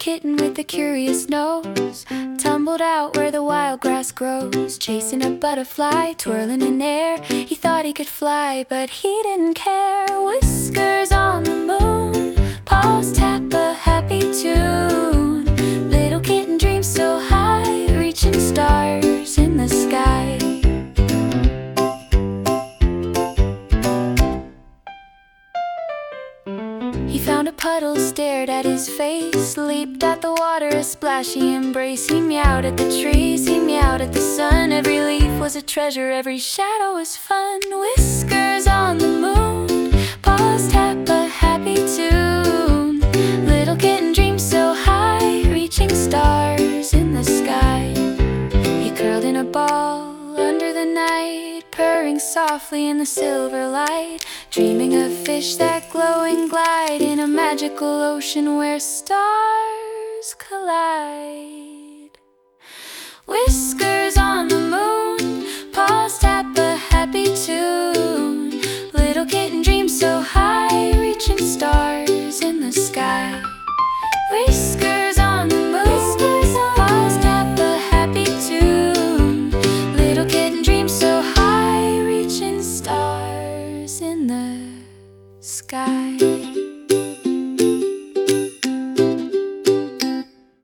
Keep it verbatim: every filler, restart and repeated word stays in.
kitten with a curious nose tumbled out where the wild grass grows, chasing a butterfly, twirling in air. He thought he could fly, but he didn't care. Whiskers on the moon, paws tap a happy tune. Little kitten dreams so high, reaching stars in the sky. He found a puddle, stared at his face, leaped at the water, a splashy embrace. He meowed at the trees, he meowed at the sun. Every leaf was a treasure, every shadow was fun. Whiskers on the moon, paws tap a happy tune. Little kitten dreams so high, reaching stars in the sky. He curled in a ball under the night, purring softly in the silver light, dreaming of fish that glow and glide in a magical ocean where stars collide. Whiskers